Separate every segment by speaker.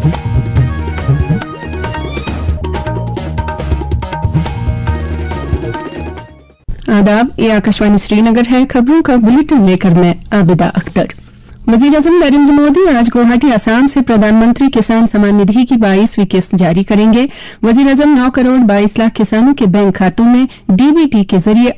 Speaker 1: आदाब, ये आकाशवाणी श्रीनगर है। खबरों का बुलेटिन लेकर मैं आबिदा अख्तर। वजीर-ए-आज़म नरेंद्र मोदी आज गुवाहाटी असम से प्रधानमंत्री किसान सम्मान निधि की 22वीं किस्त जारी करेंगे। वजीर-ए-आज़म 9 करोड़ 22 लाख किसानों के बैंक खातों में डीबीटी के जरिए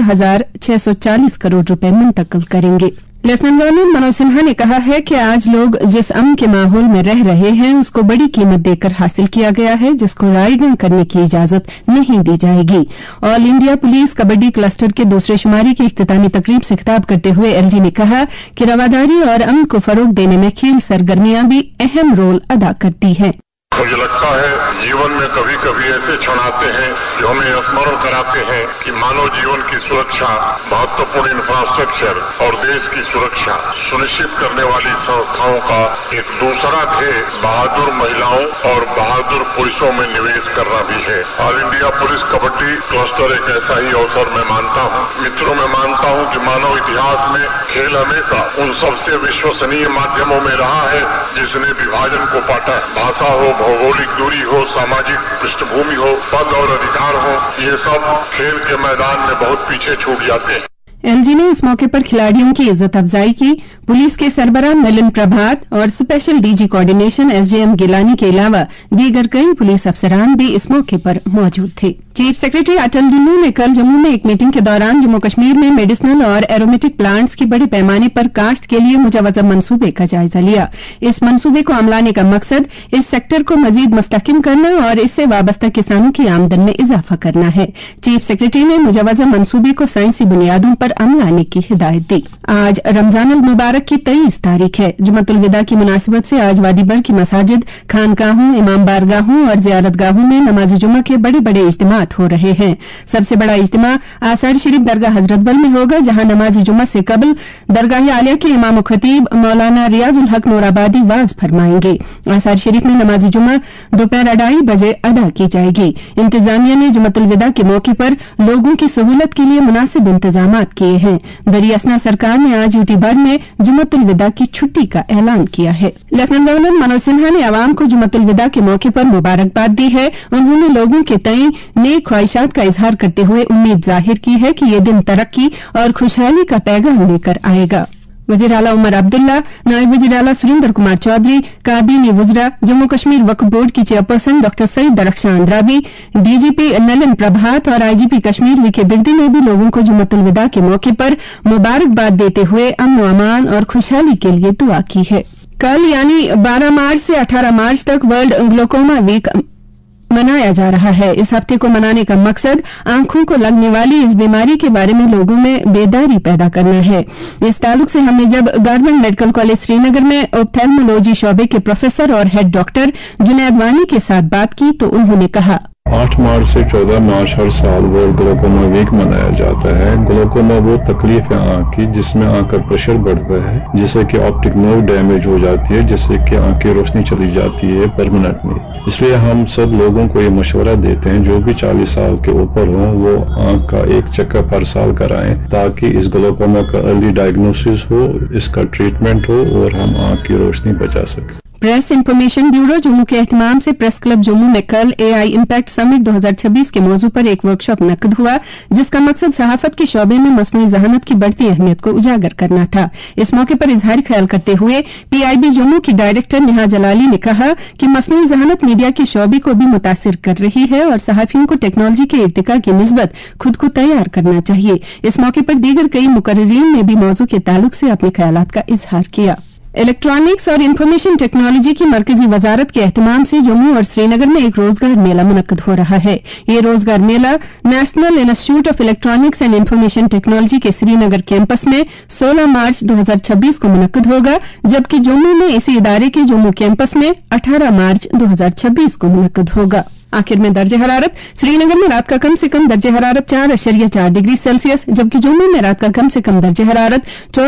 Speaker 1: 18,640 करोड़ रुपए मुंतकिल करेंगे। लेफ्टिनेंट गवर्नर मनोज सिन्हा ने कहा है कि आज लोग जिस अमन के माहौल में रह रहे हैं उसको बड़ी कीमत देकर हासिल किया गया है, जिसको रायगन करने की इजाजत नहीं दी जाएगी। All India police kabaddi cluster के दूसरे शुमारी की इख्तितामी तकरीब से खिताब करते हुए एलजी ने कहा कि रवादारी और अमन को फरोग देने में खेल सरगर्मियां भी अहम रोल अदा करती हैं।
Speaker 2: मुझे लगता है जीवन में कभी कभी ऐसे क्षण आते हैं जो हमें स्मरण कराते हैं कि मानव जीवन की सुरक्षा, महत्वपूर्ण इंफ्रास्ट्रक्चर और देश की सुरक्षा सुनिश्चित करने वाली संस्थाओं का एक दूसरा ध्येय बहादुर महिलाओं और बहादुर पुरुषों में निवेश करना भी है। All India police kabaddi cluster एक ऐसा ही अवसर मैं मानता हूँ। मित्रों, मैं मानता हूँ कि मानव इतिहास में खेल हमेशा उन सबसे विश्वसनीय माध्यमों में रहा है जिसने विभाजन को पाटा। भाषा हो, भौगोलिक दूरी हो, सामाजिक पृष्ठभूमि हो, पद और अधिकार हो, ये सब खेल के मैदान में बहुत पीछे छूट जाते हैं।
Speaker 1: एलजी ने इस मौके पर खिलाड़ियों की इज्जत अफजाई की। पुलिस के सरबराह नलिन प्रभात और special DG coordination SJM Gilani के अलावा दीगर कई पुलिस अफसरान भी इस मौके पर मौजूद थे। चीफ सेक्रेटरी अटल डुल्लू ने कल जम्मू में एक मीटिंग के दौरान जम्मू कश्मीर में मेडिसिनल और एरोमेटिक प्लांट्स की बड़े पैमाने पर काश्त के लिए मुजवजा मंसूबे का जायजा लिया। इस मंसूबे को अमलाने का मकसद इस सेक्टर को मजीद मुस्तकिम करना और इससे वाबस्ता किसानों की आमदन में इजाफा करना है। चीफ सेक्रेटरी ने मुजवजा मंसूबे को साइंसी बुनियादों पर अमलाने की हिदायत दी। आज रमजान अल मुबारक की 23 तारीख है। जुमतुल विदा की मुनासिबत से आज वादी भर की मसाजिद, खानकाहों, इमाम बारगाहों और जियारतगाहों में नमाज जुमा के बड़े बड़े इज्तिमात हो रहे हैं। सबसे बड़ा इज्तिमा आसार शरीफ दरगाह हजरतबल में होगा, जहां नमाज जुमा से कबल दरगाह आलिया के इमाम खतीब मौलाना रियाजुल हक नूराबादी वाज फरमाएंगे। आसार शरीफ में नमाज जुमा दोपहर 2:30 बजे अदा की जाएगी। इंतजामिया ने जुमतुल विदा के मौके पर लोगों की सहूलत के लिए मुनासिब इंतजाम किए हैं। दरियासना सरकार ने आज यूटी भर में जुमतुल विदा की छुट्टी का ऐलान किया है। लेफ्टिनेंट गवर्नर मनोज सिन्हा ने आवाम को जुमतुल विदा के मौके पर मुबारकबाद दी है। उन्होंने लोगों के तई नेक ख्वाहिशात का इजहार करते हुए उम्मीद जाहिर की है कि ये दिन तरक्की और खुशहाली का पैगाम लेकर आएगा। वजीर आला उमर अब्दुल्ला, नायब वजीर आला सुरेंद्र कुमार चौधरी, काबीनी वुजरा, जम्मू कश्मीर वक्फ बोर्ड की chairperson Dr Syed Darakhshan Andrabi, DGP Nalin Prabhat और आईजीपी कश्मीर वीके बिरदी ने भी लोगों को जुमतुल विदा के मौके पर मुबारकबाद देते हुए अमन व अमान और खुशहाली के लिए दुआ की है। कल यानी 12 मार्च से 18 मार्च तक वर्ल्ड ग्लोकोमा वीक मनाया जा रहा है। इस हफ्ते को मनाने का मकसद आंखों को लगने वाली इस बीमारी के बारे में लोगों में बेदारी पैदा करना है। इस ताल्लुक से हमने जब गवर्नमेंट मेडिकल कॉलेज श्रीनगर में ऑप्थेल्मोलॉजी शोबे के प्रोफेसर और हेड डॉक्टर जुनैद वानी के साथ बात की तो उन्होंने कहा,
Speaker 3: 8 मार्च से 14 मार्च हर साल वर्ल्ड ग्लोकोमा वीक मनाया जाता है। ग्लोकोमा वो तकलीफ है आंख की जिसमें आंख का प्रेशर बढ़ता है, जिससे कि ऑप्टिक नर्व डैमेज हो जाती है, जिससे कि आंख की रोशनी चली जाती है परमानेंटली। इसलिए हम सब लोगों को ये मशवरा देते हैं जो भी 40 साल के ऊपर हो वो आंख का एक चेकअप हर साल कराएं, ताकि इस ग्लोकोमा का अर्ली डायग्नोसिस हो, इसका ट्रीटमेंट हो और हम आंख की रोशनी बचा सकें।
Speaker 1: प्रेस इन्फॉर्मेशन ब्यूरो जम्मू के एहतमाम से प्रेस क्लब जम्मू में कल एआई इम्पैक्ट समिट 2026 के मौजू पर एक वर्कशॉप नकद हुआ, जिसका मकसद सहाफत के शोबे में मसनूई जहानत की बढ़ती अहमियत को उजागर करना था। इस मौके पर इजहार ख्याल करते हुए पीआईबी जम्मू की डायरेक्टर नेहा जलाली ने कहा कि मसनूई जहानत मीडिया के शोबे को भी मुतासिर कर रही है और सहाफियों को टेक्नोलॉजी के इर्तिका की निस्बत खुद को तैयार करना चाहिए। इस मौके पर दीगर कई मुकर्रिरीन ने भी मौजू के ताल्लुक से अपने ख्यालात का इजहार किया। इलेक्ट्रॉनिक्स और इंफॉर्मेशन टेक्नोलॉजी की मरकजी वजारत के एहतमाम से जम्मू और श्रीनगर में एक रोजगार मेला मुनक्कद हो रहा है। ये रोजगार मेला national institute of electronics and information technology के श्रीनगर कैंपस में 16 मार्च 2026 को मुनक्कद होगा, जबकि जम्मू में इसी इदारे के जम्मू कैंपस में 18 मार्च 2026 को मुनक्कद होगा। आखिर में दर्जे हरारत श्रीनगर में रात का कम से कम दर्जे हरारत 4.4 डिग्री सेल्सियस, जबकि जम्मू में रात का कम से कम दर्जे हरारत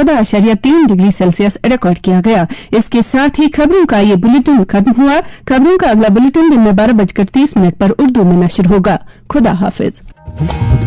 Speaker 1: 14.3 डिग्री सेल्सियस रिकॉर्ड किया गया। इसके साथ ही खबरों का ये बुलेटिन खत्म हुआ। खबरों का अगला बुलेटिन दिन में 12:30 पर उर्दू में नशर होगा। खुदा हाफिज।